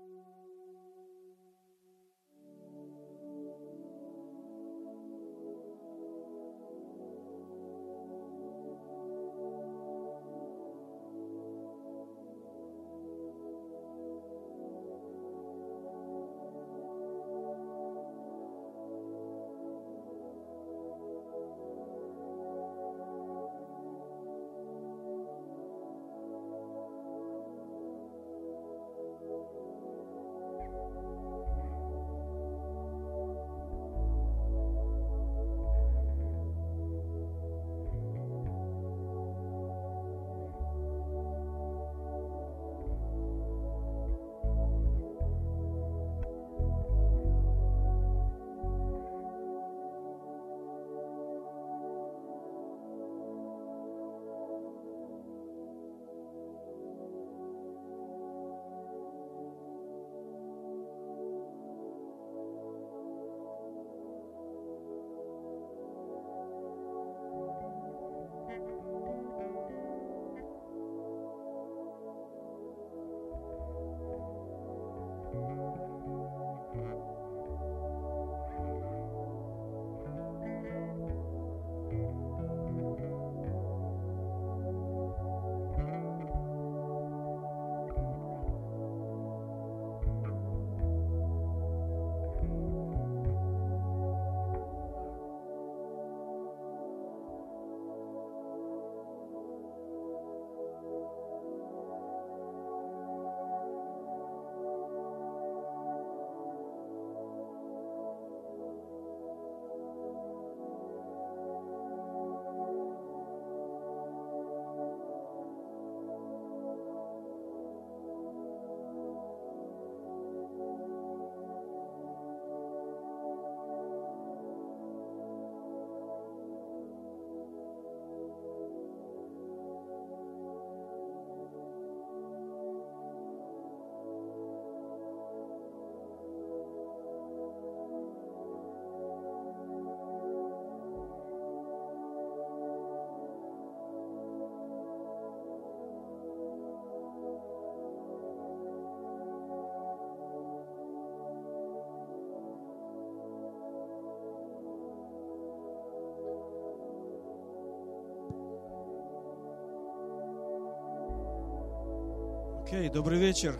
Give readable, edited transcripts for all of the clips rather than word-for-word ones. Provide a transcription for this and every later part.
Окей, добрый вечер.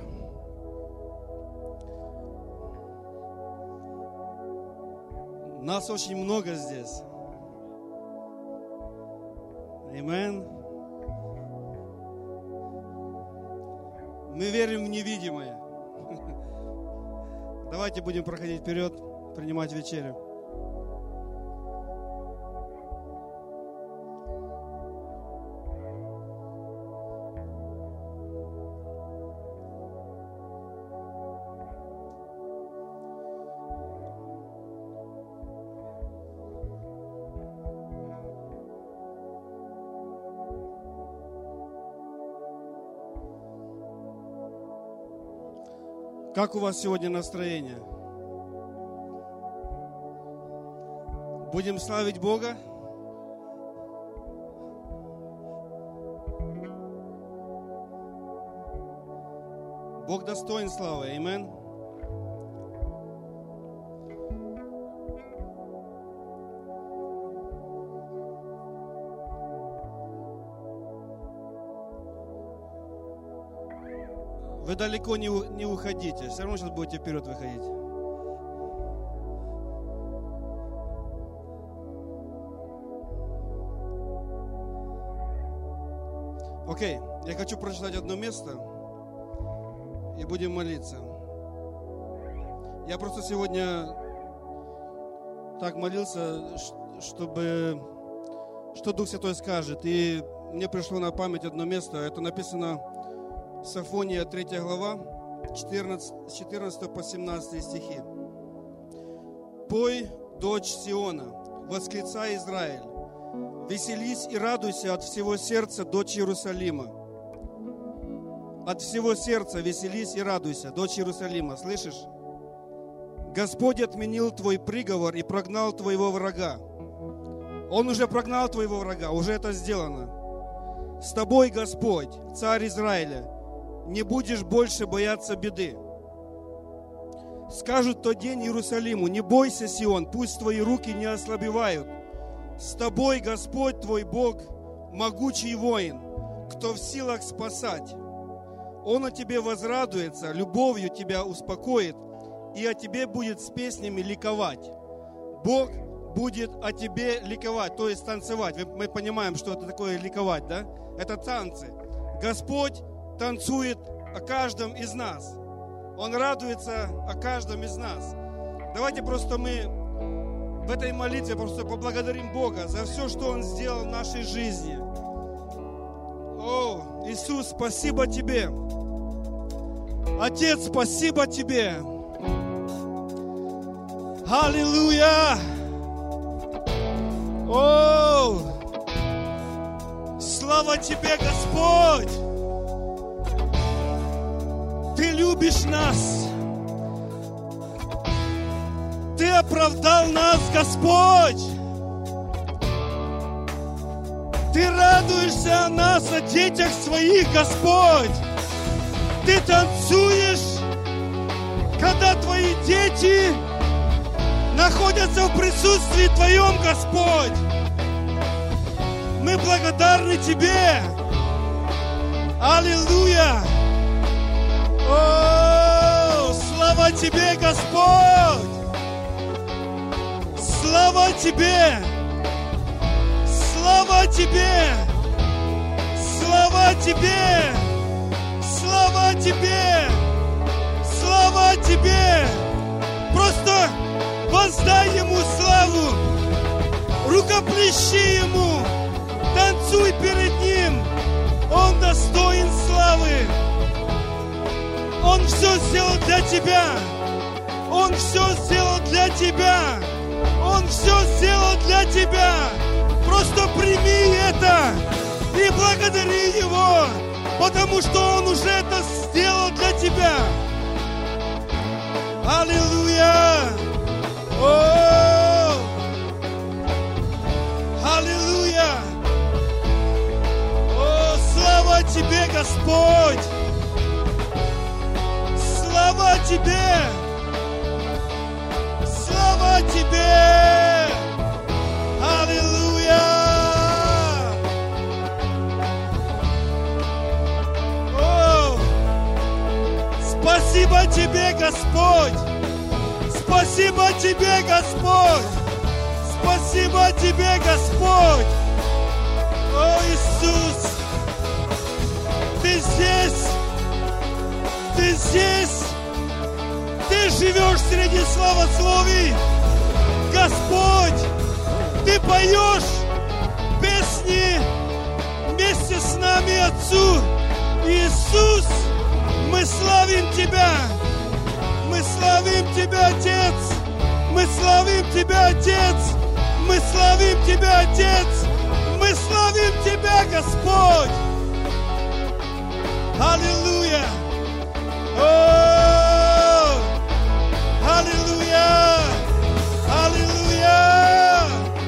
Нас очень много здесь. Аминь. Мы верим в невидимое. Давайте будем проходить вперед, принимать вечерю. Как у вас сегодня настроение? Будем славить Бога? Бог достоин славы. Аминь. Вы далеко не уходите, все равно сейчас будете вперед выходить. Окей, я хочу прочитать одно место и будем молиться. Я просто сегодня так молился, что Дух Святой скажет. И мне пришло на память одно место, это написано Сафония 3 глава, 14 по 17 стихи. «Пой, дочь Сиона, восклицай, Израиль, веселись и радуйся от всего сердца, дочь Иерусалима». От всего сердца веселись и радуйся, дочь Иерусалима. Слышишь? Господь отменил твой приговор и прогнал твоего врага. Он уже прогнал твоего врага, уже это сделано. С тобой, Господь, царь Израиля. Не будешь больше бояться беды. Скажут в тот день Иерусалиму: не бойся, Сион, пусть твои руки не ослабевают. С тобой Господь твой Бог, могучий воин, кто в силах спасать. Он о тебе возрадуется, любовью тебя успокоит, и о тебе будет с песнями ликовать. Бог будет о тебе ликовать, то есть танцевать. Мы понимаем, что это такое ликовать, да? Это танцы. Господь танцует о каждом из нас. Он радуется о каждом из нас. Давайте просто мы в этой молитве просто поблагодарим Бога за все, что Он сделал в нашей жизни. О, Иисус, спасибо Тебе. Отец, спасибо Тебе. Аллилуйя! О, слава Тебе, Господь! Ты любишь нас. Ты оправдал нас, Господь. Ты радуешься о нас, о детях своих, Господь. Ты танцуешь, когда Твои дети находятся в присутствии Твоем, Господь. Мы благодарны Тебе. Аллилуйя! О, слава Тебе, Господь! Слава Тебе! Слава Тебе! Слава Тебе! Слава Тебе! Слава Тебе! Просто воздай Ему славу! Рукоплещи Ему! Танцуй перед Ним! Он достоин славы! Он все сделал для тебя. Он все сделал для тебя. Он все сделал для тебя. Просто прими это и благодари Его, потому что Он уже это сделал для тебя. Аллилуйя! О! Аллилуйя! О, слава Тебе, Господь! Слава Тебе! Слава Тебе! Аллилуйя! О! Спасибо Тебе, Господь! Спасибо Тебе, Господь! Спасибо Тебе, Господь! О, Иисус! Ты здесь! Ты здесь! Ты живешь среди славословий! Господь! Ты поешь песни вместе с нами, Отцу! Иисус! Мы славим Тебя! Мы славим Тебя, Отец! Мы славим Тебя, Отец! Мы славим Тебя, Отец! Мы славим Тебя, Господь! Аллилуйя! О! Аллилуйя! Аллилуйя!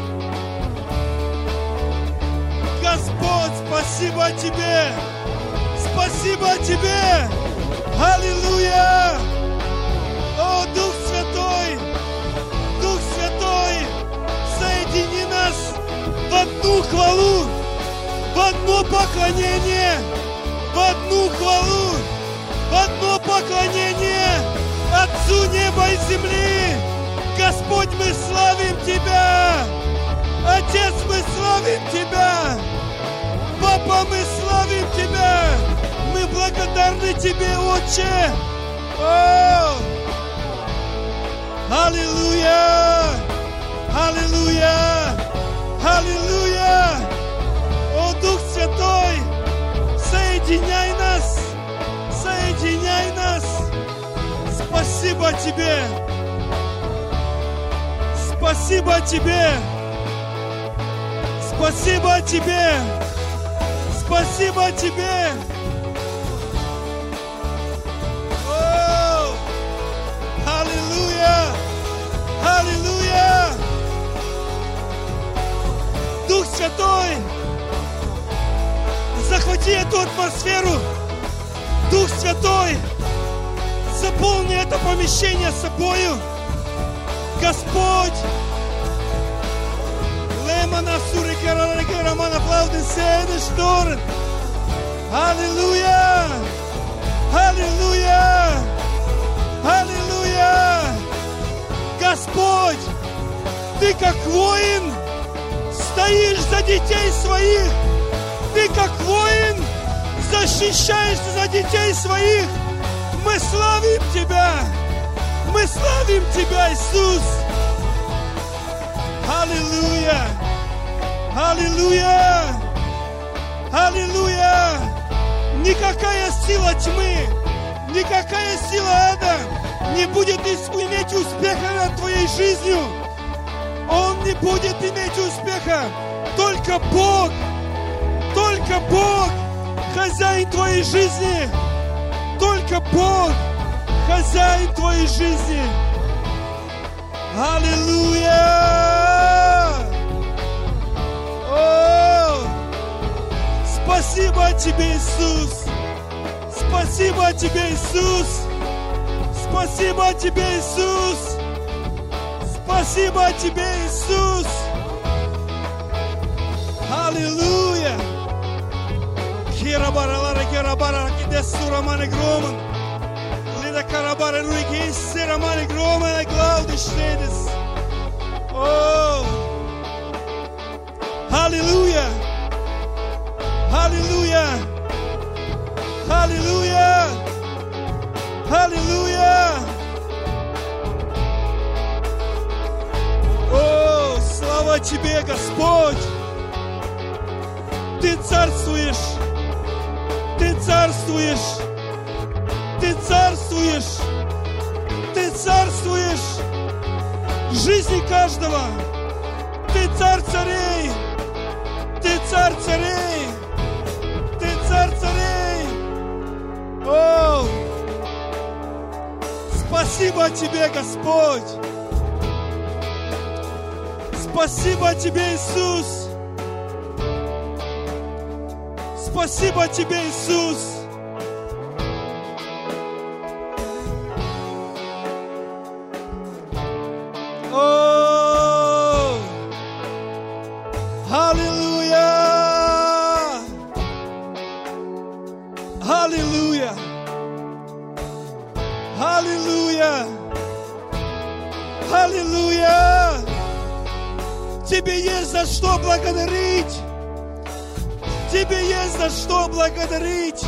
Господь, спасибо Тебе! Спасибо Тебе! Аллилуйя! О, Дух Святой! Дух Святой! Соедини нас в одну хвалу, в одно поклонение, в одну хвалу, в одно поклонение Отцу неба и земли. Господь, мы славим Тебя. Отец, мы славим Тебя. Папа, мы славим Тебя. Мы благодарны Тебе, Отче. О! Аллилуйя! Аллилуйя! Аллилуйя! О, Дух Святой, соединяй нас! Соединяй нас! Спасибо Тебе! Спасибо Тебе! Спасибо Тебе! Спасибо Тебе! О! Аллилуйя! Аллилуйя! Дух Святой, захвати эту атмосферу. Дух Святой, Наполни это помещение собою, Господь. Лемана сурикера романа плавный седиш торн. Аллилуйя! Аллилуйя! Аллилуйя! Господь, Ты как воин стоишь за детей своих. Ты как воин защищаешься за детей своих. Мы славим Тебя. Мы славим Тебя, Иисус. Аллилуйя! Аллилуйя! Аллилуйя! Никакая сила тьмы, никакая сила ада не будет иметь успеха над твоей жизнью. Он не будет иметь успеха. Только Бог, хозяин твоей жизни. Только Бог, хозяин твоей жизни. Аллилуйя! О, спасибо Тебе, Иисус! Спасибо Тебе, Иисус! Спасибо Тебе, Иисус! Спасибо Тебе, Иисус! Аллилуйя! Хирабаралара, хирабара, кидесура мане громан. Лида карабара руики, сера мане громан, а глауди штедес. О! Аллилуйя! Аллилуйя! Аллилуйя! Аллилуйя! О, слава Тебе, Господь! Ты царствуешь! Ты царствуешь! Ты царствуешь! Ты царствуешь в жизни каждого! Ты царь царей! Ты царь царей! Ты царь царей! О! Спасибо Тебе, Господь! Спасибо Тебе, Иисус! Спасибо Тебе, Иисус! О! Аллилуйя! Аллилуйя! Аллилуйя! Аллилуйя! Тебе есть за что благодарить! Тебе есть за что благодарить!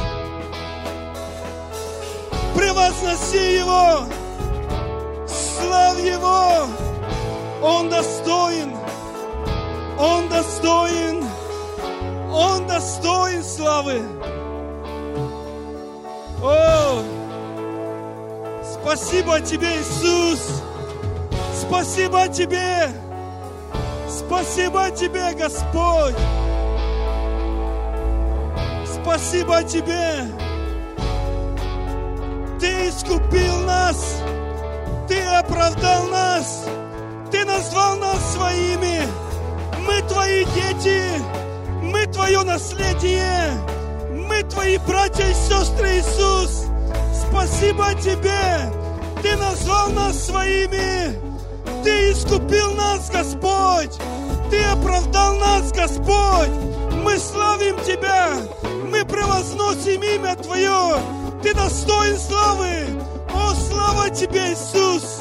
Превозноси Его! Славь Его! Он достоин! Он достоин! Он достоин славы! О! Спасибо Тебе, Иисус! Спасибо Тебе! Спасибо Тебе, Господь! Спасибо Тебе! Ты искупил нас! Ты оправдал нас! Ты назвал нас своими! Мы Твои дети! Мы Твое наследие! Мы Твои братья и сестры, Иисус! Спасибо Тебе! Ты назвал нас своими! Ты искупил нас, Господь! Ты оправдал нас, Господь! Мы славим Тебя! Мы превозносим имя Твое! Ты достоин славы! О, слава Тебе, Иисус!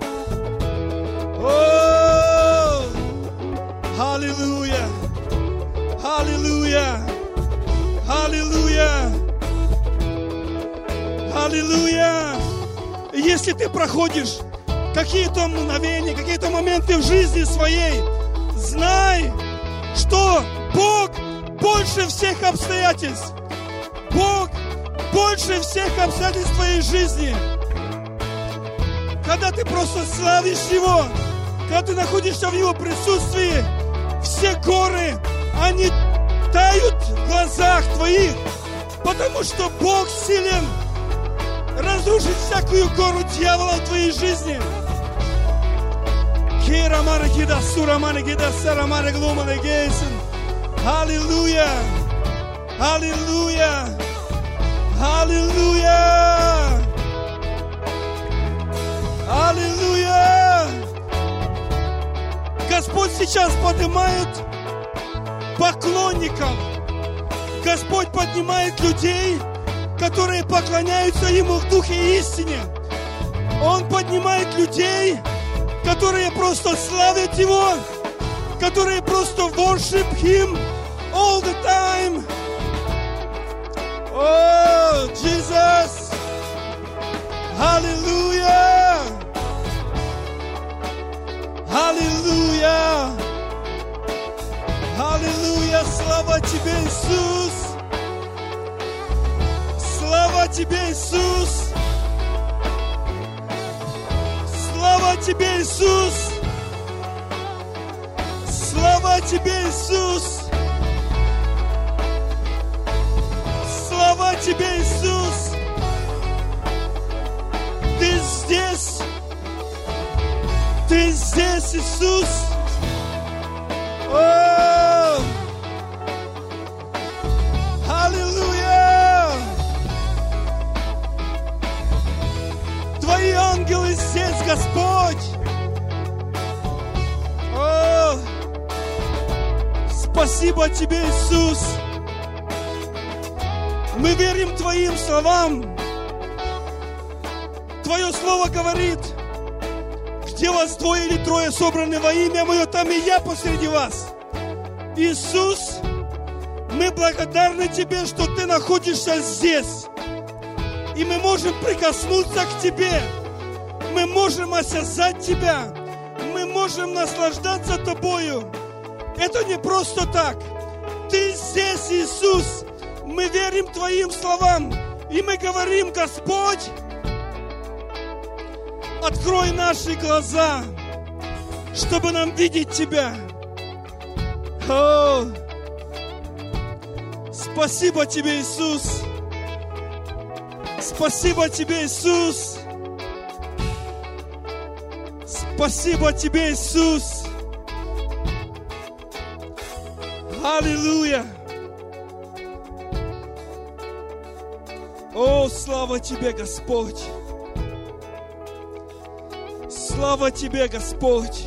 О! Аллилуйя! Аллилуйя! Аллилуйя! Аллилуйя! Если ты проходишь какие-то мгновения, какие-то моменты в жизни своей, знай, что Бог больше всех обстоятельств. Бог больше всех обстоятельств твоей жизни. Когда ты просто славишь Его, когда ты находишься в Его присутствии, все горы, они тают в глазах твоих, потому что Бог силен разрушить всякую гору дьявола в твоей жизни. Аллилуйя! Аллилуйя! Аллилуйя! сейчас поднимает поклонников. Господь поднимает людей, которые поклоняются Ему в духе и истине. Он поднимает людей, которые просто славят Его, которые просто worship Him all the time. Oh, Jesus! Hallelujah! Hallelujah! Hallelujah! Слава Тебе, Иисус! Слава Тебе, Иисус! Слава Тебе, Иисус! Слава Тебе, Иисус! Слава Тебе, Иисус! Ты здесь! Ты здесь, Иисус! О! Аллилуйя! Твои ангелы здесь, Господь! О! Спасибо Тебе, Иисус! Мы верим Твоим словам. Твое слово говорит, где вас двое или трое собраны во имя Мое, там и я посреди вас. Иисус, мы благодарны Тебе, что Ты находишься здесь. И мы можем прикоснуться к Тебе. Мы можем осязать Тебя. Мы можем наслаждаться Тобою. Это не просто так. Ты здесь, Иисус. Мы верим Твоим словам. И мы говорим, Господь, открой наши глаза, чтобы нам видеть Тебя. О, спасибо Тебе, Иисус. Спасибо Тебе, Иисус. Спасибо Тебе, Иисус. Аллилуйя. О, слава Тебе, Господь. Слава Тебе, Господь.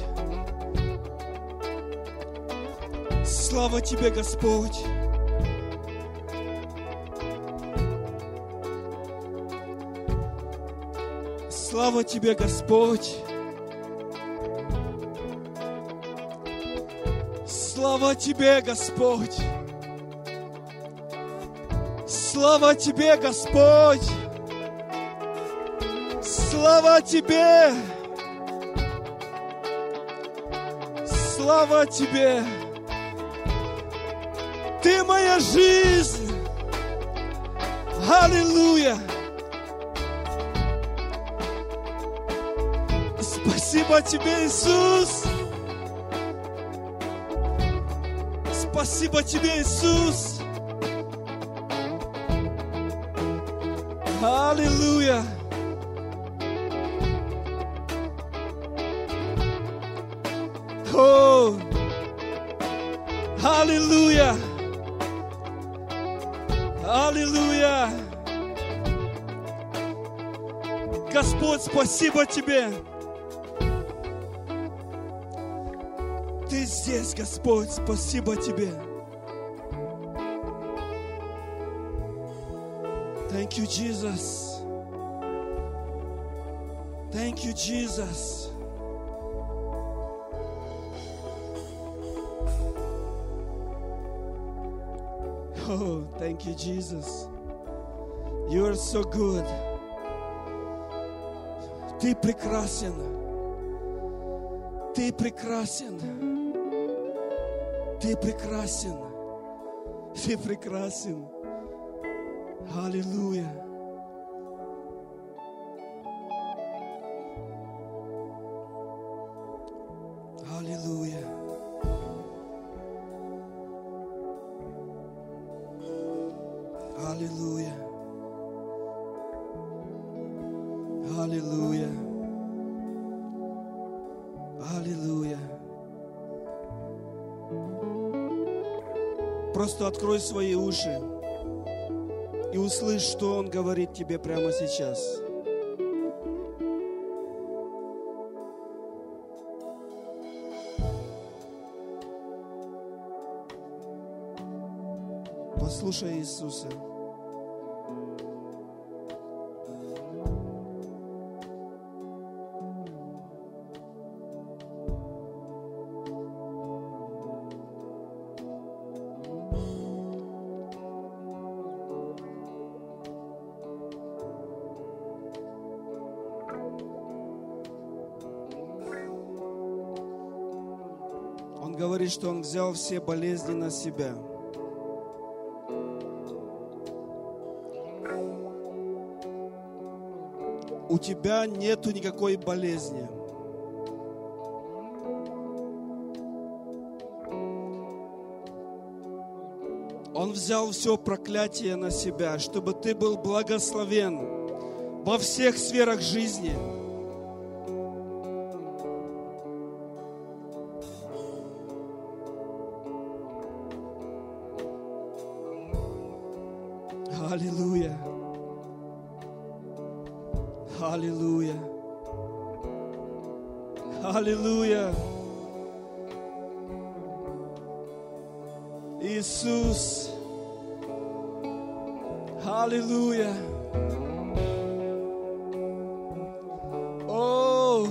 Слава Тебе, Господь. Слава Тебе, Господь. Слава Тебе, Господь. Слава Тебе, Господь. Слава Тебе. Слава Тебе. Ты моя жизнь. Аллилуйя. Спасибо Тебе, Иисус. Спасибо Тебе, Иисус. Аллилуйя. О, аллилуйя. Аллилуйя. Господь, спасибо Тебе. Ты здесь, Господь, спасибо Тебе. Thank you, Jesus. Thank you, Jesus. Oh, thank you, Jesus. You are so good. Ты прекрасен. Ты прекрасен. Ты прекрасен. Ты прекрасен. Аллилуйя. Аллилуйя. Аллилуйя. Аллилуйя. Аллилуйя. Просто открой свои уши и услышь, что Он говорит тебе прямо сейчас. Послушай Иисуса. Он говорит, что Он взял все болезни на себя. У тебя нету никакой болезни. Он взял все проклятие на себя, чтобы ты был благословен во всех сферах жизни. Аллилуйя. Аллилуйя. Аллилуйя. Иисус. Аллилуйя. О,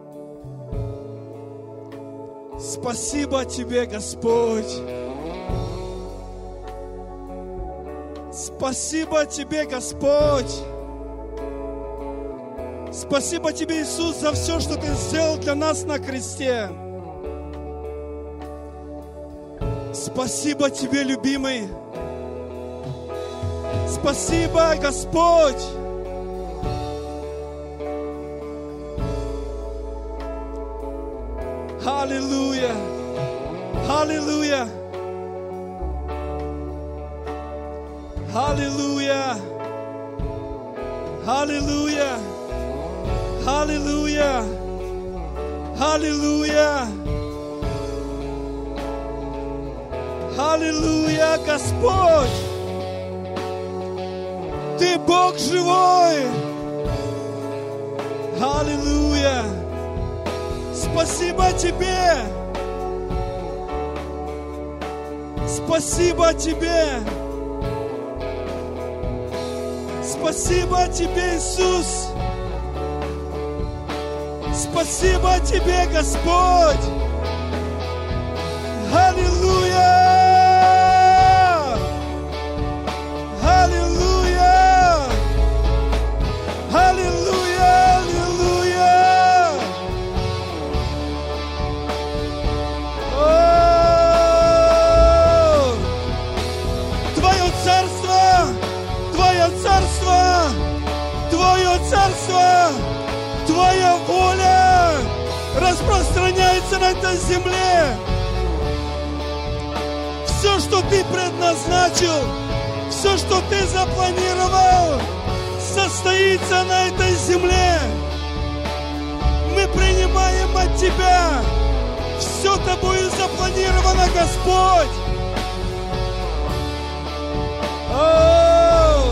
спасибо Тебе, Господь. Спасибо Тебе, Господь. Спасибо Тебе, Иисус, за все, что Ты сделал для нас на кресте. Спасибо Тебе, любимый. Спасибо, Господь. Аллилуйя. Аллилуйя. Аллилуйя. Аллилуйя. Аллилуйя! Аллилуйя! Аллилуйя, Господь! Ты Бог живой! Аллилуйя! Спасибо Тебе! Спасибо Тебе! Спасибо Тебе, Иисус! Спасибо Тебе, Господь! Аллилуйя! Аллилуйя! Аллилуйя! Аллилуйя! О! Твое царство! Твое царство! Твое царство! Твоя воля распространяется на этой земле. Все, что Ты предназначил, все, что Ты запланировал, состоится на этой земле. Мы принимаем от Тебя. Все Тобою запланировано, Господь. О!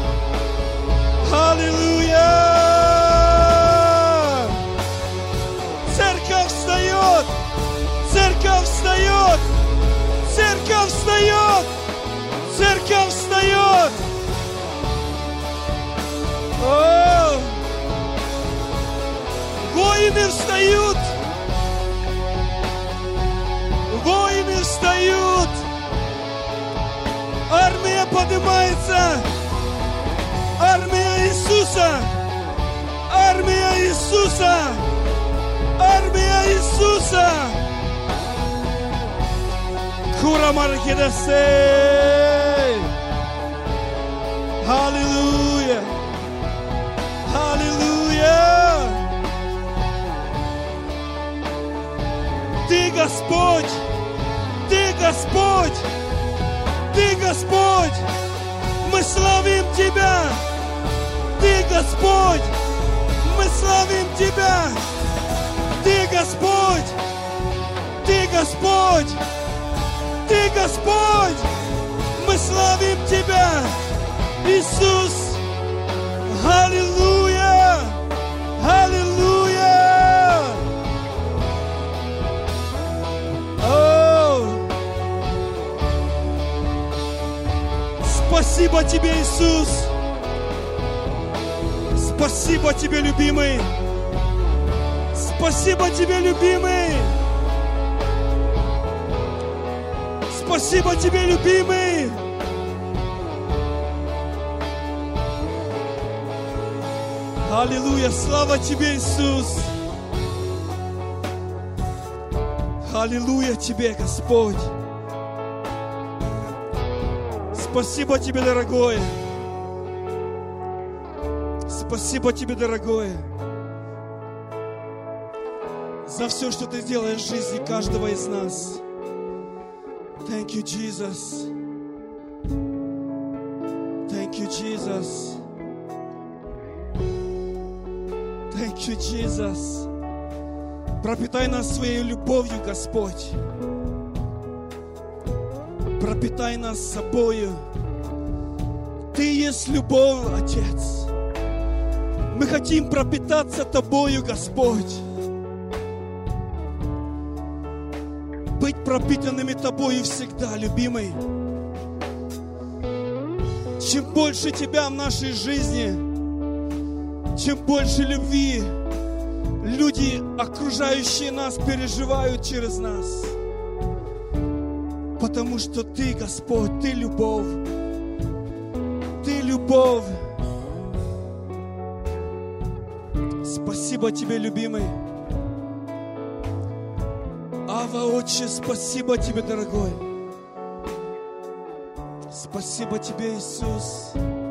Аллилуйя! Церковь встает! Церковь встает! Церковь встает! Церковь встает! О! Воины встают! Воины встают! Армия поднимается! Армия Иисуса! Армия Иисуса! Армия Иисуса! Кура Маркедесей! Аллилуйя! Аллилуйя! Ты Господь! Ты Господь! Ты Господь! Мы славим Тебя! Ты Господь! Мы славим Тебя! Ты Господь! Ты Господь! Ты Господь! Мы славим Тебя! Иисус! Аллилуйя! Аллилуйя! О! Спасибо Тебе, Иисус. Спасибо Тебе, любимый. Спасибо Тебе, любимый. Спасибо Тебе, любимый. Аллилуйя. Слава Тебе, Иисус. Аллилуйя Тебе, Господь. Спасибо Тебе, дорогой. Спасибо Тебе, дорогой, за все, что Ты делаешь в жизни каждого из нас. Thank you, Jesus. Thank you, Jesus. Thank you, Jesus. Пропитай нас своей любовью, Господь. Пропитай нас собою. Ты есть любовь, Отец. Мы хотим пропитаться Тобою, Господь. Быть пропитанными Тобою всегда, любимый. Чем больше Тебя в нашей жизни, чем больше любви люди, окружающие нас, переживают через нас. Потому что Ты, Господь, Ты любовь. Ты любовь. Спасибо Тебе, любимый. Ава, Отче, спасибо Тебе, дорогой. Спасибо Тебе, Иисус.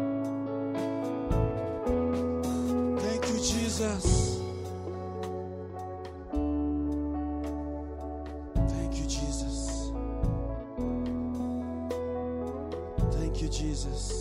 Thank you, Jesus. Thank you, Jesus. Thank you, Jesus.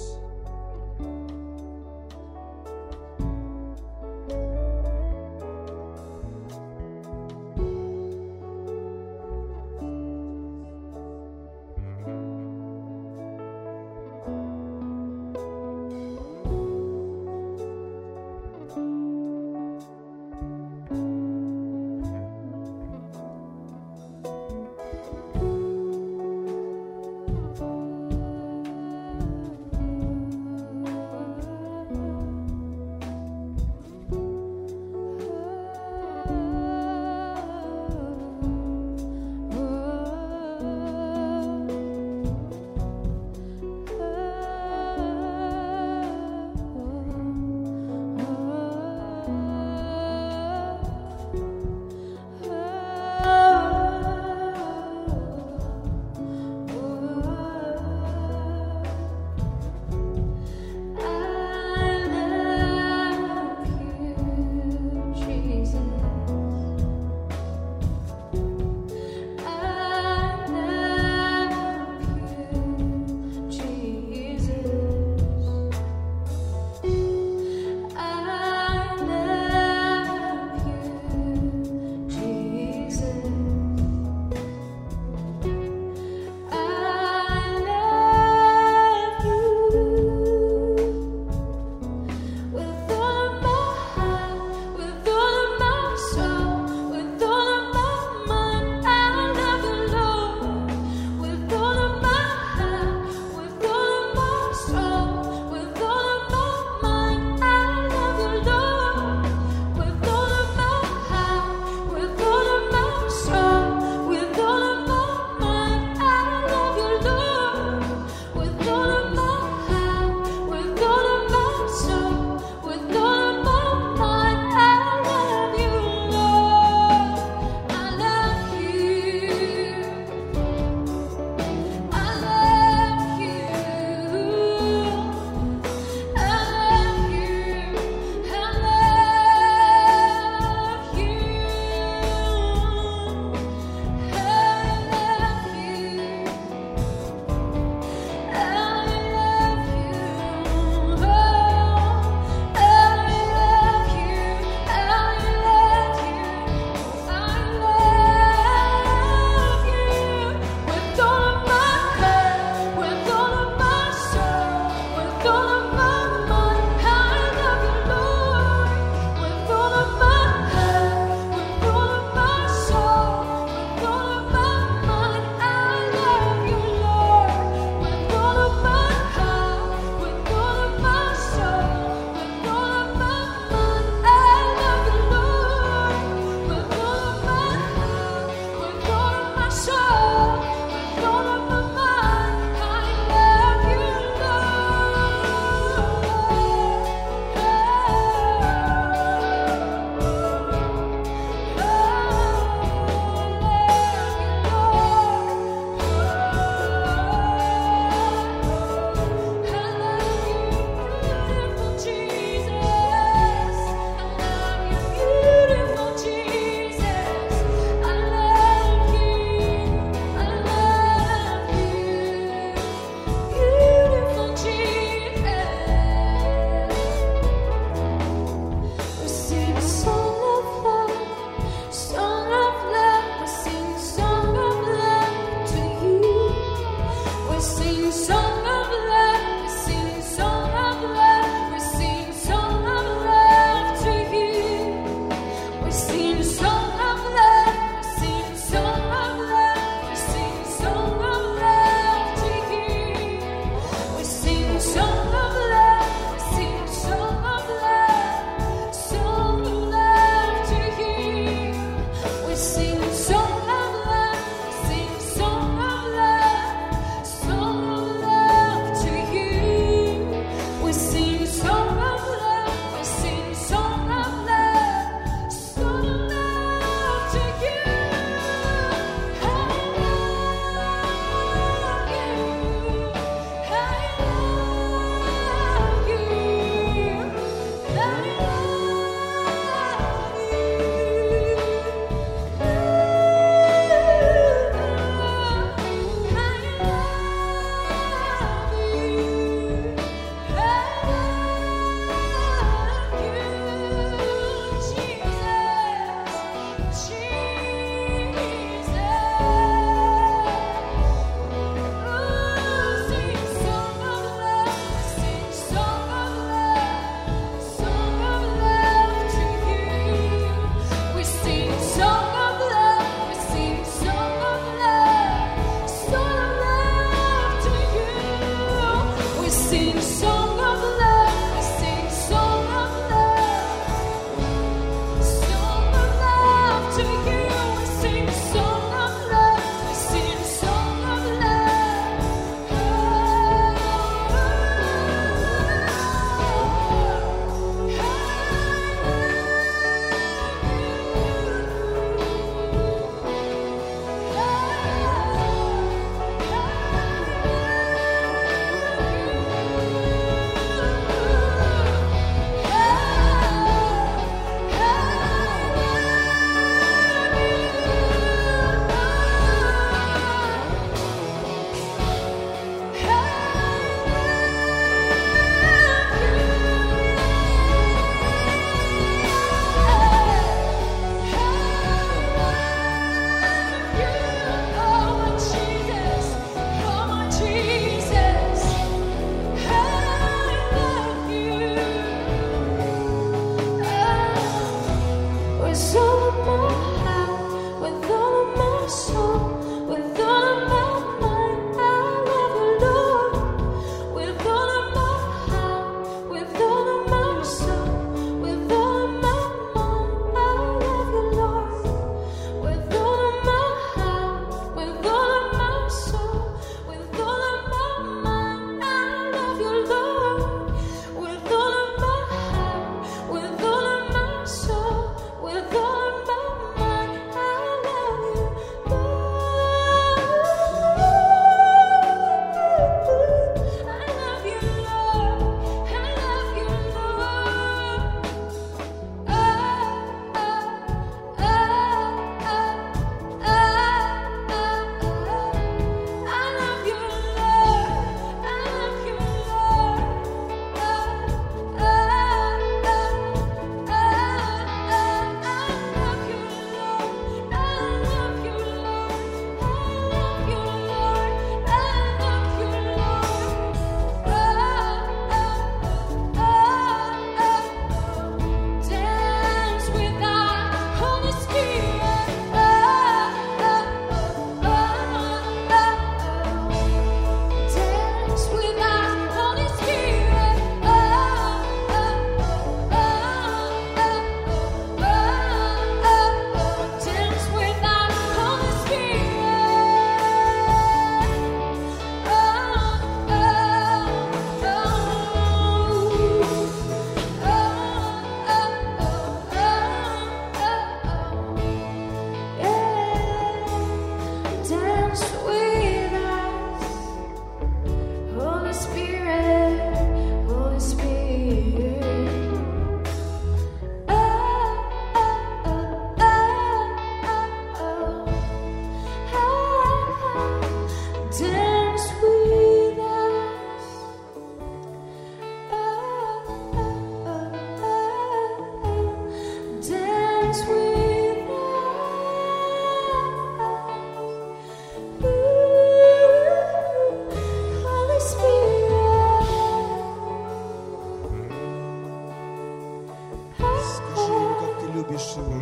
любишь Его.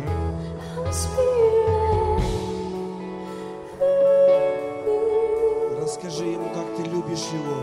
Расскажи Ему, как ты любишь Его.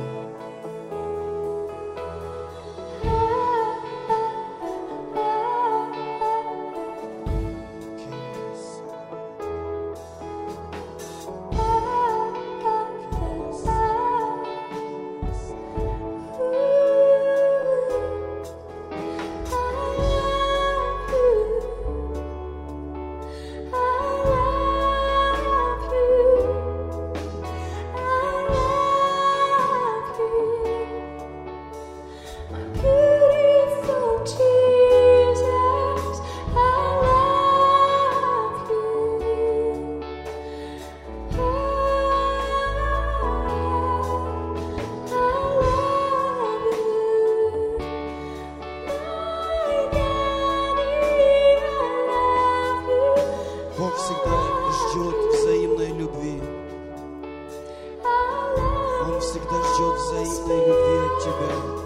Бог всегда ждет взаимной любви. Он всегда ждет взаимной любви от тебя.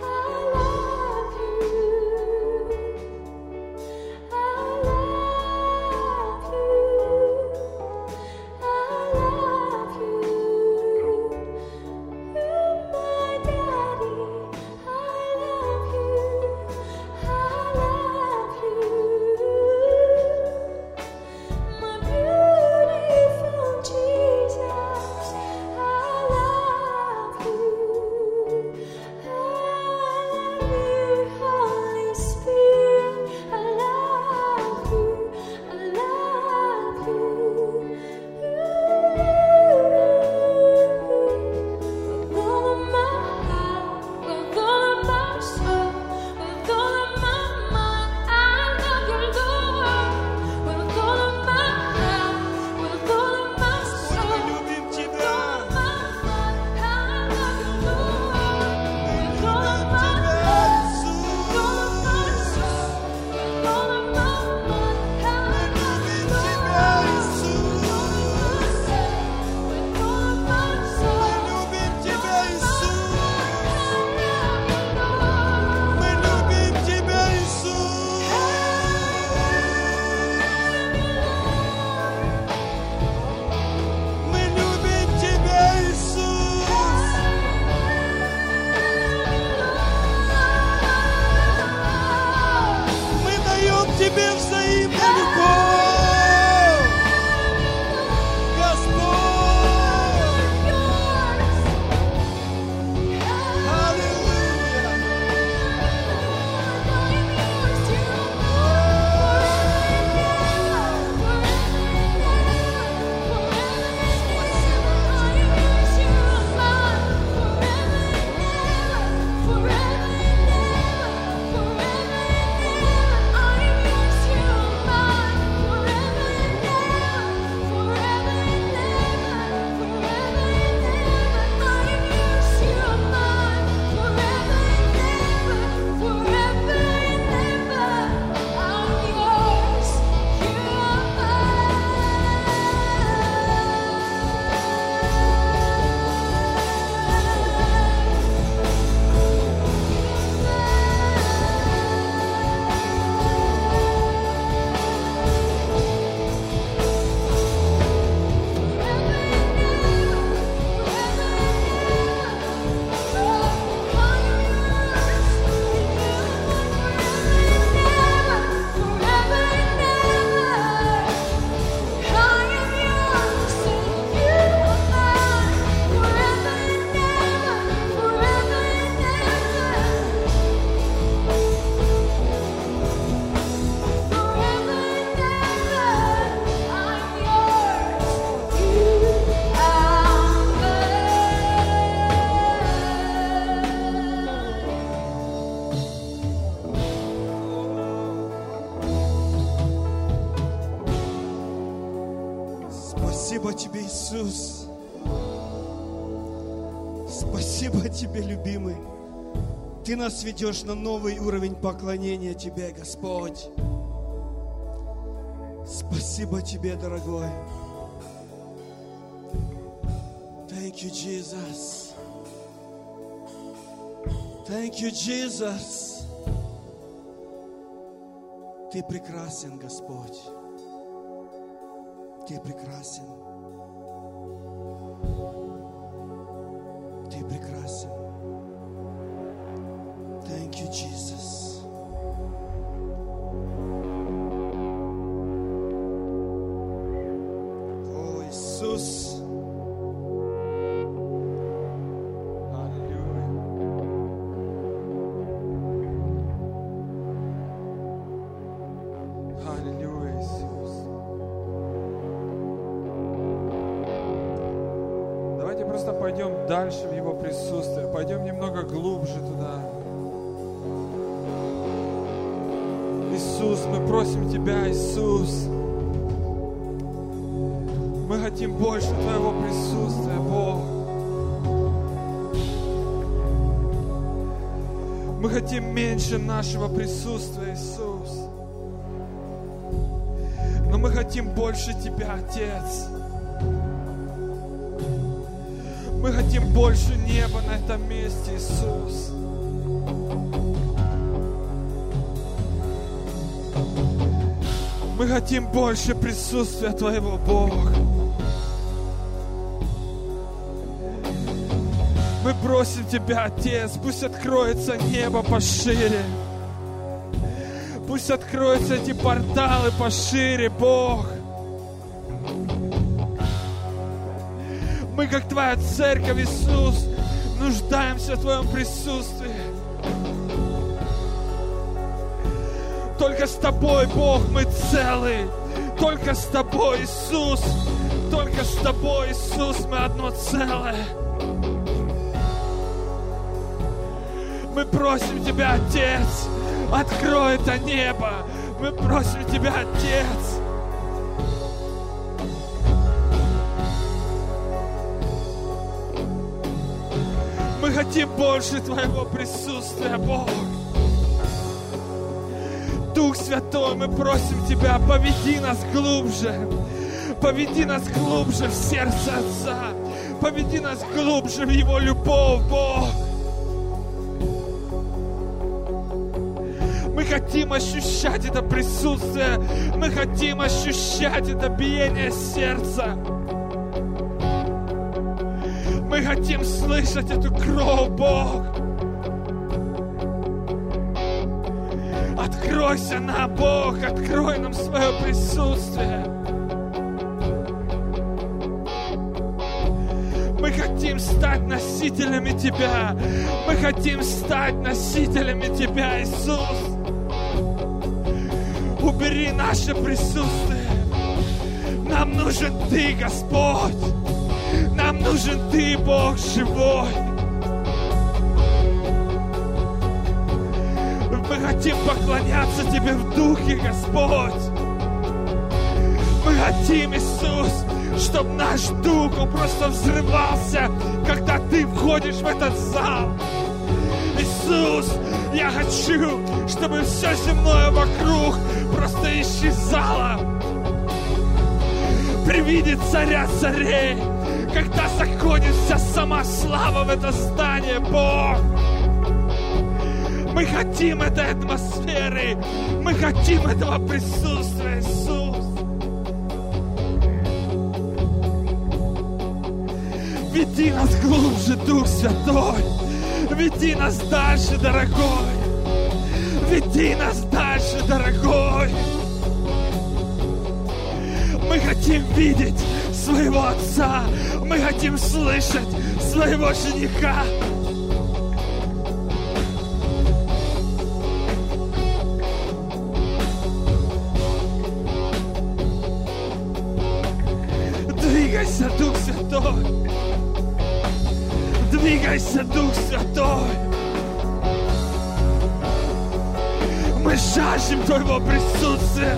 Тебе взаимная любовь, Господь. Аллилуйя. Спасибо тебе, Иисус. Спасибо тебе, любимый. Ты нас ведешь на новый уровень поклонения тебе, Господь. Спасибо тебе, дорогой. Thank you, Jesus. Thank you, Jesus. Ты прекрасен, Господь. Ты прекрасен. Ты прекрасен. Thank you, Jesus. О, Иисус. Пойдем дальше в Его присутствие. Пойдем немного глубже туда. Иисус, мы просим Тебя, Иисус. Мы хотим больше Твоего присутствия, Бог. Мы хотим меньше нашего присутствия, Иисус. Но мы хотим больше Тебя, Отец. Мы хотим больше неба на этом месте, Иисус. Мы хотим больше присутствия Твоего, Бог. Мы просим Тебя, Отец, пусть откроется небо пошире. Пусть откроются эти порталы пошире, Бог. Мы, как Твоя церковь, Иисус, нуждаемся в Твоем присутствии. Только с Тобой, Бог, мы целы. Только с Тобой, Иисус. Только с Тобой, Иисус, мы одно целое. Мы просим Тебя, Отец, открой это небо. Мы просим Тебя, Отец. Мы хотим больше Твоего присутствия, Бог. Дух Святой, мы просим Тебя, поведи нас глубже. Поведи нас глубже в сердце Отца. Поведи нас глубже в Его любовь, Бог. Мы хотим ощущать это присутствие. Мы хотим ощущать это биение сердца. Мы хотим слышать эту кровь, Бог. Откройся нам, Бог, открой нам свое присутствие. Мы хотим стать носителями Тебя. Мы хотим стать носителями Тебя, Иисус. Убери наше присутствие. Нам нужен Ты, Господь. Нам нужен Ты, Бог живой. Мы хотим поклоняться Тебе в духе, Господь. Мы хотим, Иисус, чтобы наш дух, он просто взрывался, когда Ты входишь в этот зал. Иисус, я хочу, чтобы все земное вокруг просто исчезало при виде Царя царей. Когда законится сама слава в это здание, Бог. Мы хотим этой атмосферы. Мы хотим этого присутствия, Иисус. Веди нас глубже, Дух Святой. Веди нас дальше, дорогой. Веди нас дальше, дорогой. Мы хотим видеть своего Отца. Мы хотим слышать своего жениха. Двигайся, Дух Святой. Двигайся, Дух Святой. Мы жаждем Твоего присутствия.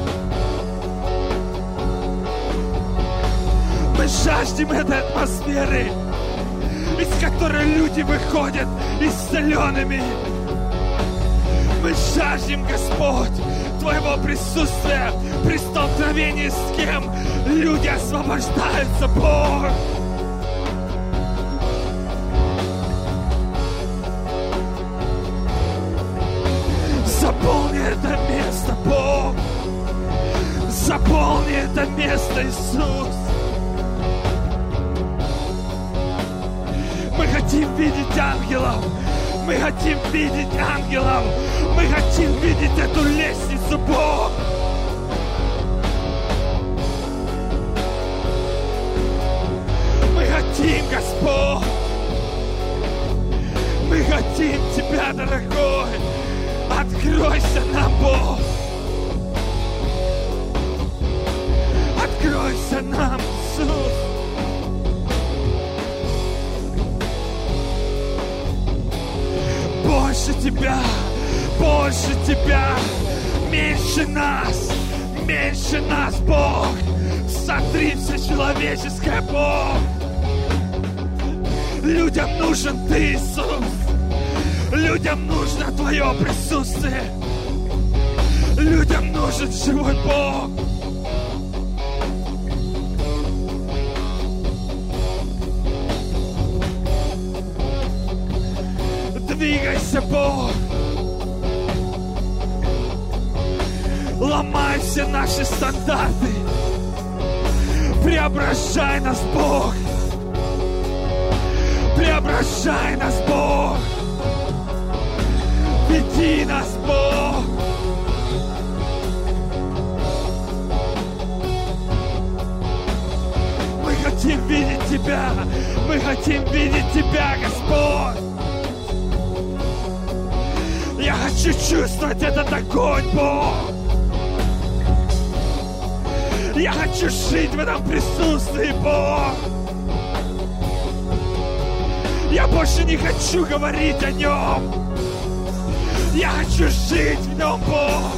Мы жаждем этой атмосферы, из которой люди выходят исцеленными. Мы жаждем, Господь, Твоего присутствия при столкновении с кем люди освобождаются, Бог. Заполни это место, Бог. Заполни это место, Иисус. Мы хотим видеть ангелов. Мы хотим видеть ангелов. Мы хотим видеть эту лестницу, Бог. Мы хотим, Господь. Мы хотим Тебя, дорогой. Откройся нам, Бог. Откройся нам, Иисус. Больше Тебя, меньше нас, Бог. Сотри все человеческое, Бог. Людям нужен Ты, Иисус. Людям нужно Твое присутствие. Людям нужен живой Бог. Двигайся, Бог. Ломай все наши стандарты. Преображай нас, Бог. Преображай нас, Бог. Веди нас, Бог. Мы хотим видеть Тебя. Мы хотим видеть Тебя, Господь. Я хочу чувствовать этот огонь, Бог. Я хочу жить в этом присутствии, Бог. Я больше не хочу говорить о Нем. Я хочу жить в Нем, Бог.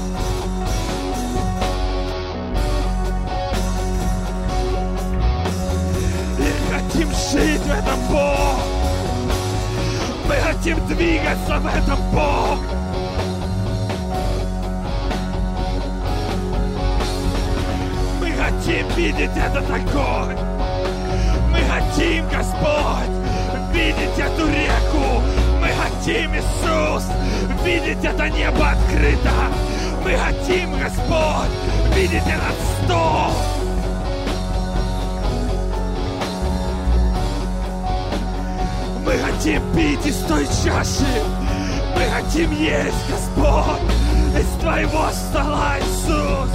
Мы хотим жить в этом, Бог. Мы хотим двигаться в этом, Бог. Мы хотим видеть этот огонь. Мы хотим, Господь, видеть эту реку. Мы хотим, Иисус, видеть это небо открыто. Мы хотим, Господь, видеть этот стол. Мы хотим пить из той чаши. Мы хотим есть, Господь, из Твоего стола, Иисус.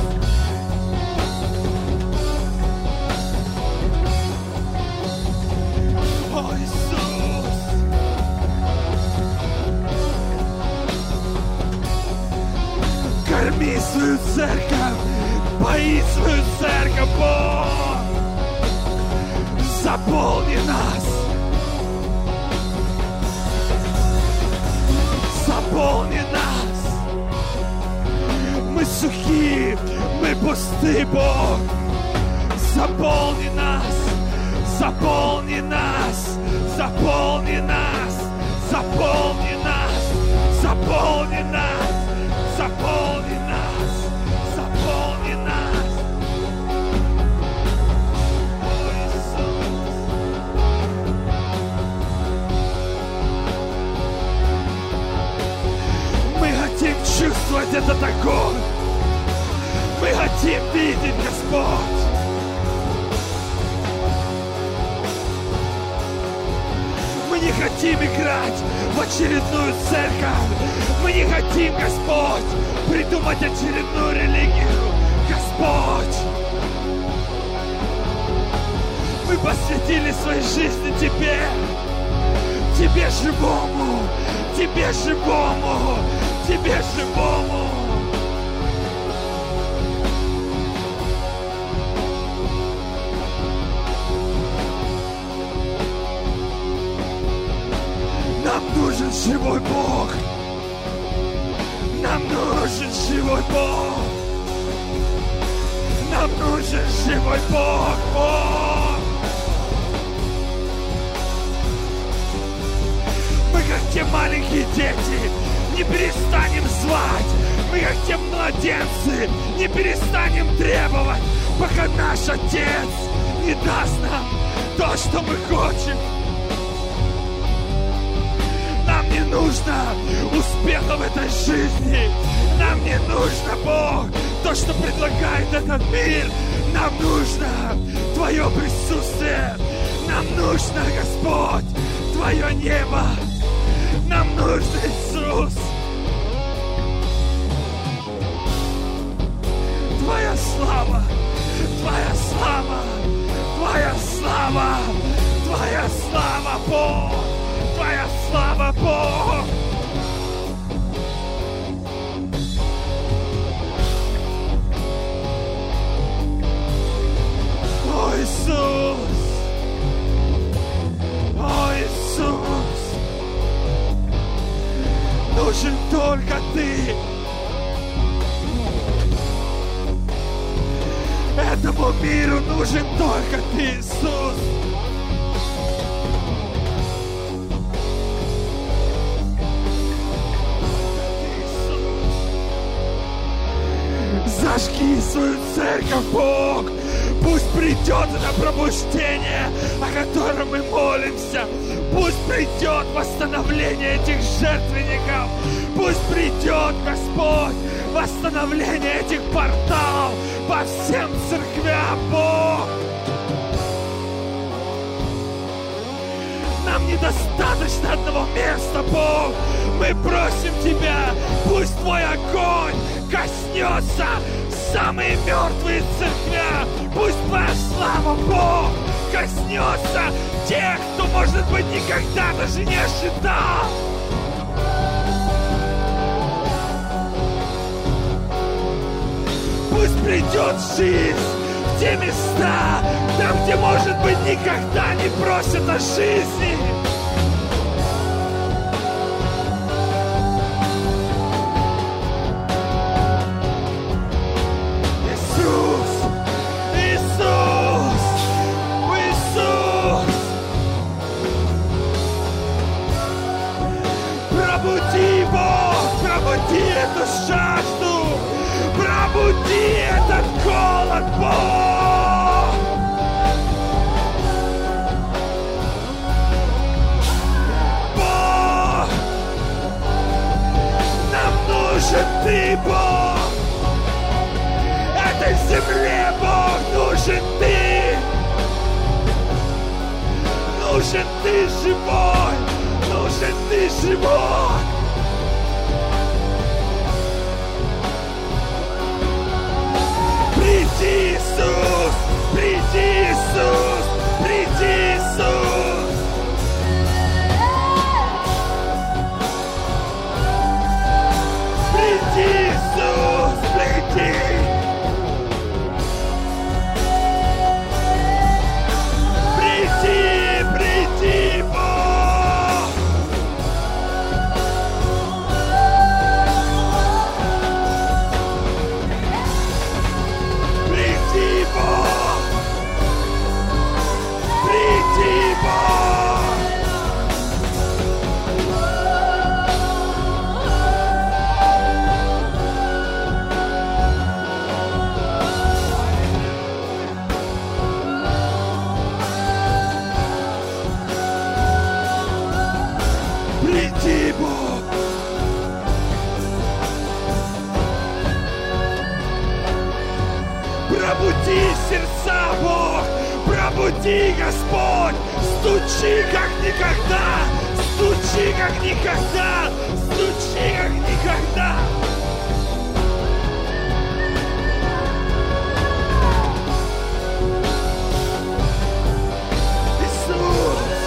О, Иисус. Корми свою церковь, пои свою церковь, Бог. Заполни нас. Заполни нас. Мы сухие, мы пусты, Бог. Заполни нас. Заполни нас. Заполни нас. Заполни нас. Заполни нас. Заполни нас. Заполни нас. О, Иисус. Мы хотим чувствовать этот огонь. Мы хотим видеть, Господь. Мы не хотим играть в очередную церковь. Мы не хотим, Господь, придумать очередную религию. Господь, мы посвятили своей жизни Тебе. Тебе живому. Тебе живому. Тебе живому. Нам нужен живой Бог. Нам нужен живой Бог. Нам нужен живой Бог. Бог. Мы как те маленькие дети не перестанем звать. Мы как те младенцы не перестанем требовать, пока наш Отец не даст нам то, что мы хотим. Нам не нужно успеха в этой жизни. Нам не нужно, Бог, то, что предлагает этот мир. Нам нужно Твое присутствие. Нам нужно, Господь, Твое небо. Нам нужно, Иисус. Твоя слава, Твоя слава, Твоя слава, Твоя слава, Бог, Твоя слава, Бог. О, Иисус, о, Иисус, нужен только Ты. Этому миру нужен только Ты, Иисус. Зажги свою церковь, Бог. Пусть придет это пробуждение, о котором мы молимся. Пусть придет восстановление этих жертвенников. Пусть придет, Господь, восстановление этих порталов по всем церквям, Бог. Нам недостаточно одного места, Бог. Мы просим Тебя, пусть Твой огонь коснется самые мертвые церквя. Пусть Твоя слава, Бог, коснется тех, кто, может быть, никогда даже не ожидал. Пусть придет жизнь в те места, там, где, может быть, никогда не просят о жизни. Пробуди эту жажду, пробуди этот голод, Бог! Бог! Нам нужен Ты, Бог! Этой земле, Бог, нужен Ты! Нужен Ты живой! Нужен Ты живой! Приди, Иисус! Приди, Иисус! Приди, Иисус! Приди, Иисус! Приди! Приди, приди, Бог! Приди, Бог! Приди, Бог! Приди, Бог! Пробуди сердца, Бог! Пробуди, Господь! Стучи, как никогда! Стучи, как никогда! Стучи, как никогда! Иисус!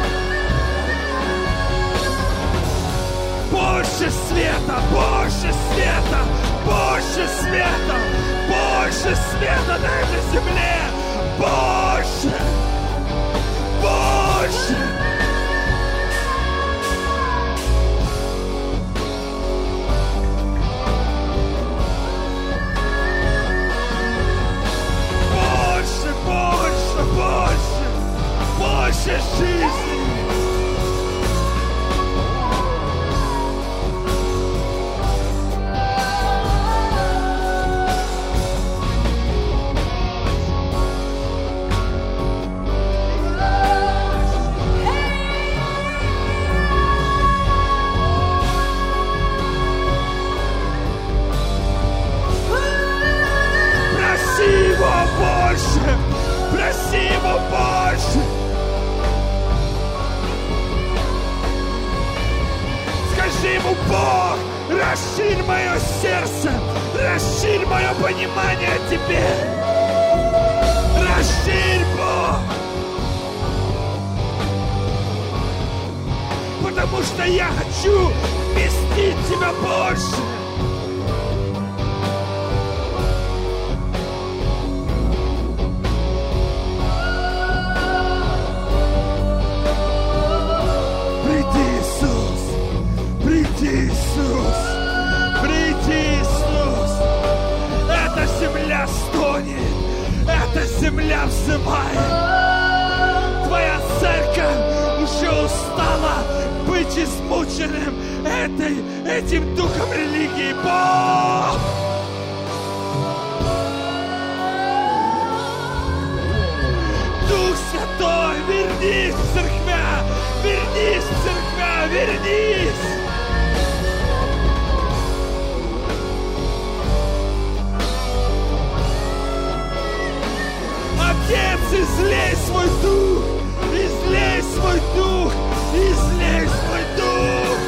Больше света! Больше света! Больше света! Больше света на этой земле! Больше! Больше! Больше, больше, больше! Больше жизни! ему больше. Скажи ему: Бог, расширь мое сердце, расширь мое понимание о Тебе. Расширь, Бог. Потому что я хочу вместить Тебя больше. Приди, Иисус! Приди, Иисус! Приди, Иисус! Эта земля стонет! Эта земля взывает! Твоя церковь уже устала быть измученным этим духом религии. Бог! Дух Святой, вернись в церквя! Вернись в церквя! Вернись! Отец, излей свой дух! Излей свой дух! Излей свой дух!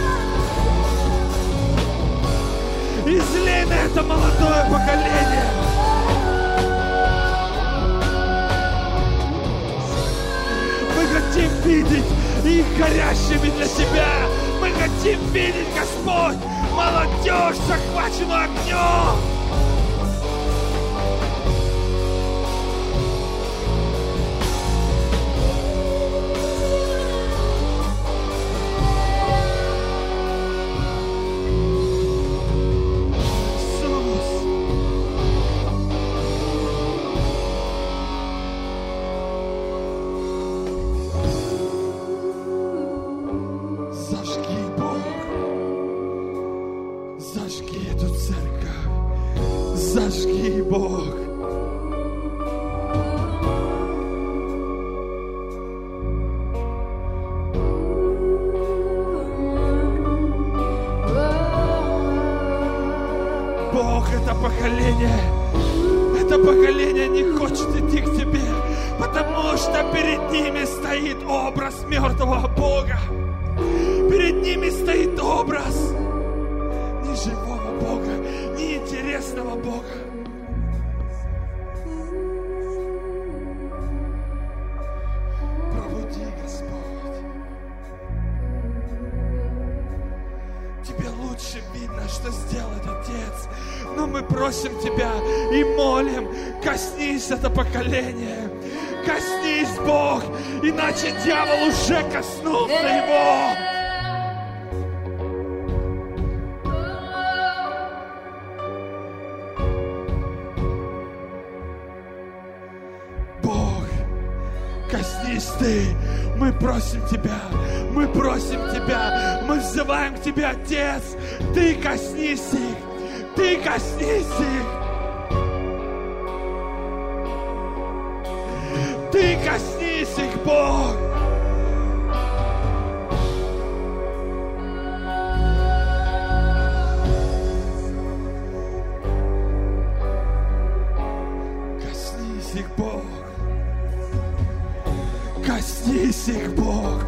Излей на это молодое поколение! Мы хотим видеть их горящими для Тебя! Мы хотим видеть, Господь, молодежь, захваченную огнем! Зажги, Бог. Бог, это поколение не хочет идти к Тебе, потому что перед ними стоит образ мертвого Бога. Перед ними стоит образ неживого Бога, неинтересного Бога. Пробуди, Господь. Тебе лучше видно, что сделает Отец. Но мы просим Тебя и молим, коснись это поколение. Коснись, Бог, иначе дьявол уже коснулся его. Коснись Ты, мы просим Тебя, мы взываем к Тебе, Отец, Ты коснись их, Ты коснись их, Ты коснись их, Бог. Коснись их, Бог. Коснись их, Бог.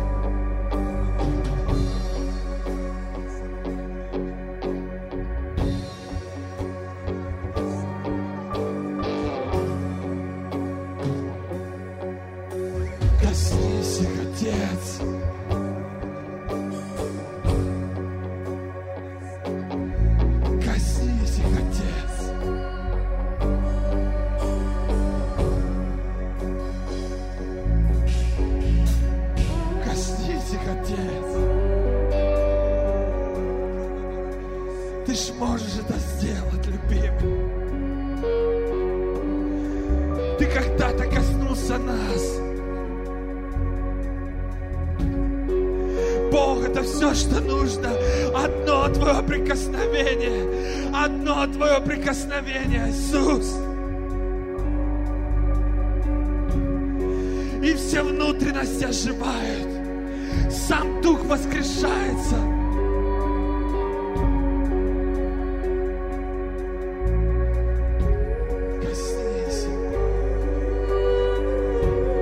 Коснись их, Отец. Коснись их, Отец. Отец, Ты ж можешь это сделать, любимый. Ты когда-то коснулся нас. Бог, это все, что нужно. Одно Твое прикосновение. Одно Твое прикосновение, Иисус. И все внутренности оживают. Сам Дух воскрешается. Коснись.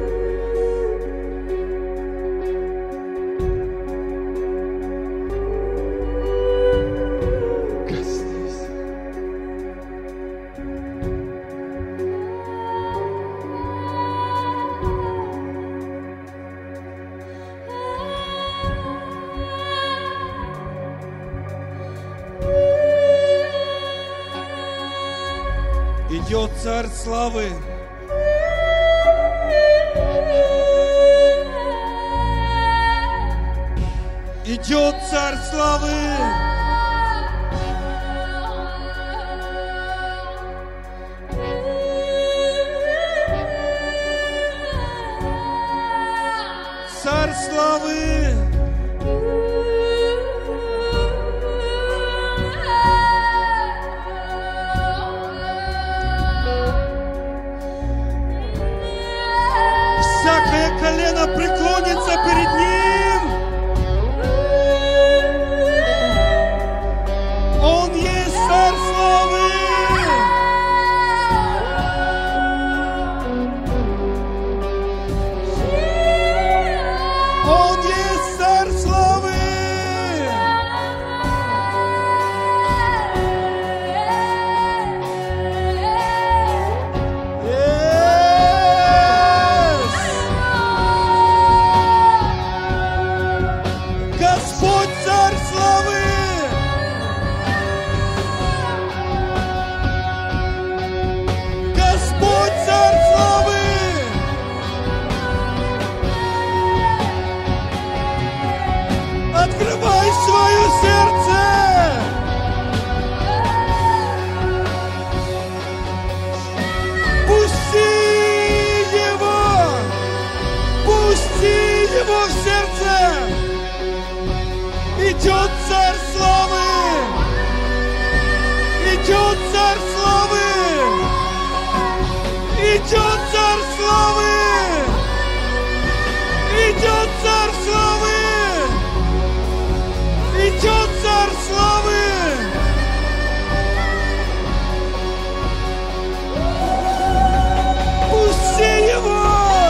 Идет Царь славы. Идет Царь славы. Царь славы. Всякое колено преклонится перед Ним. Он есть Царь славы. Он есть Царь славы. Господь Царь славы. Господь Царь славы. Открывай свое сердце. Пусти Его. Пусти Его в сердце. Идет Царь славы. Идет Царь славы. Идет Царь славы. Идет Царь славы. Идет Царь славы. Пусти Его.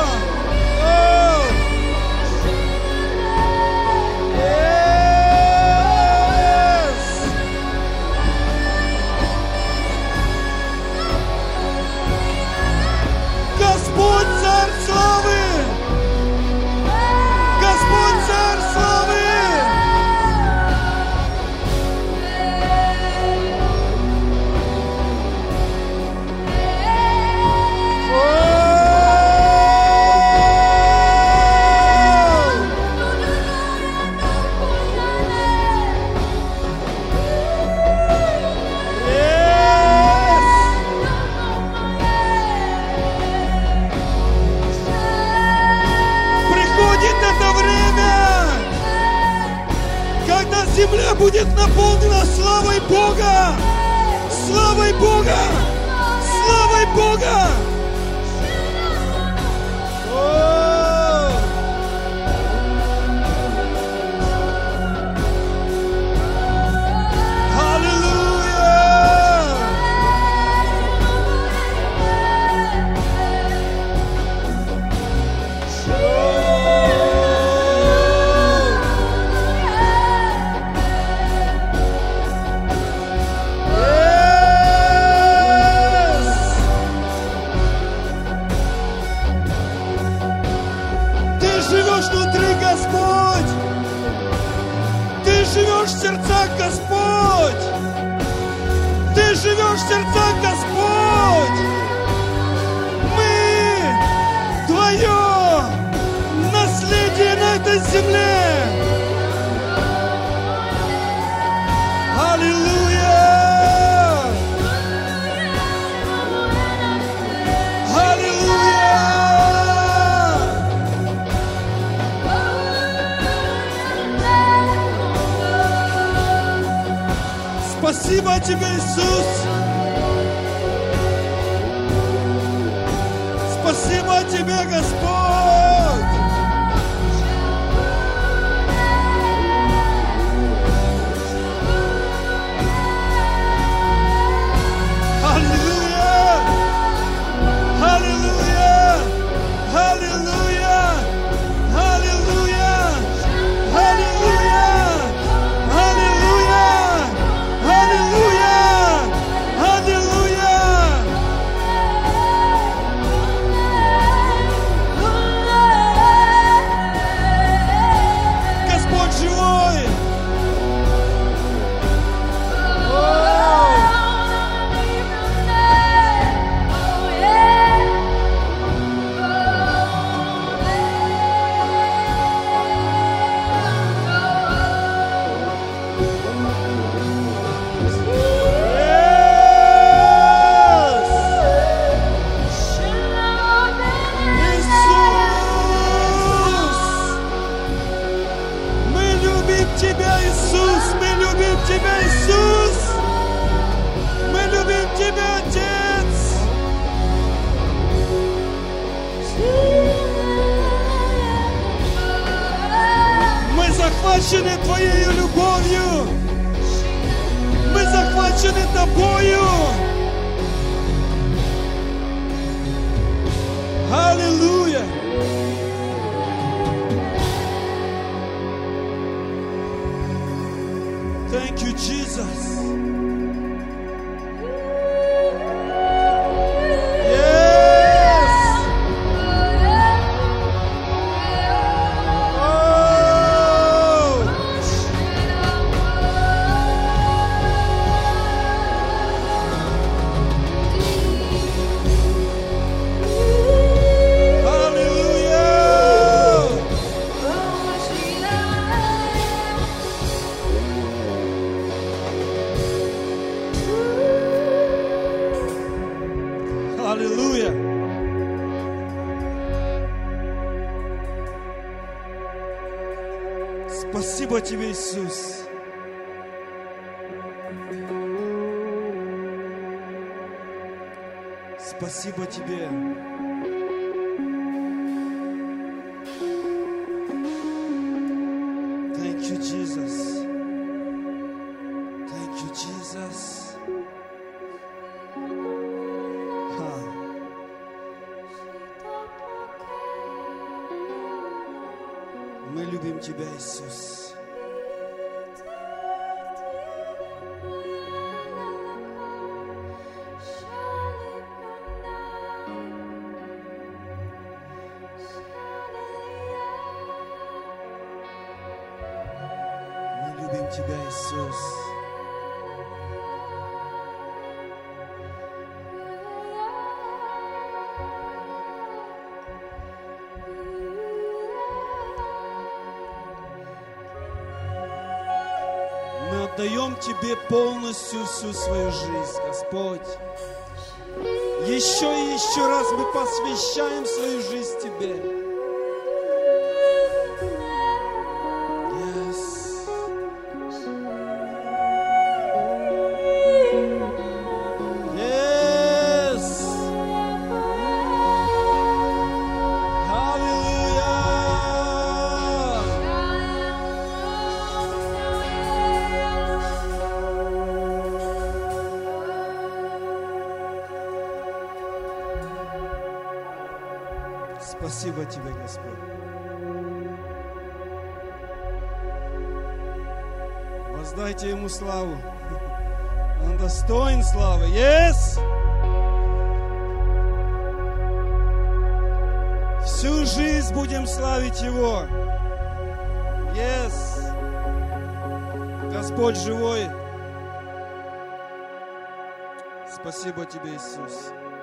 Господь Царь славы! Господь Царь славы! Приходит это время, когда земля будет наполнена славой Бога! Славой Бога! Славой Бога! Внутри, Господь! Ты живешь в сердцах, Господь! Ты живешь в сердцах, Господь! Мы Твое наследие на этой земле! Аллилуйя! Спасибо Тебе, Иисус! Спасибо Тебе, Господь! Аллилуйя! Аллилуйя! Аллилуйя! Аллилуйя! Аллилуйя! Аллилуйя! Аллилуйя! Аллилуйя! захвачены Твоей любовью. Мы захвачены Тобою. Аллилуйя. Thank you, Jesus. Спасибо Тебе, Иисус. Спасибо Тебе. Thank you, Jesus. Thank you, Jesus. Мы любим Тебя, Иисус. Мы любим Тебя, Иисус. Мы отдаем Тебе полностью всю свою жизнь, Господь. Еще и еще раз мы посвящаем свою жизнь Тебе. Спасибо Тебе, Господь. Воздайте Ему славу. Он достоин славы. Yes! Всю жизнь будем славить Его. Yes! Господь живой. Спасибо Тебе, Иисус.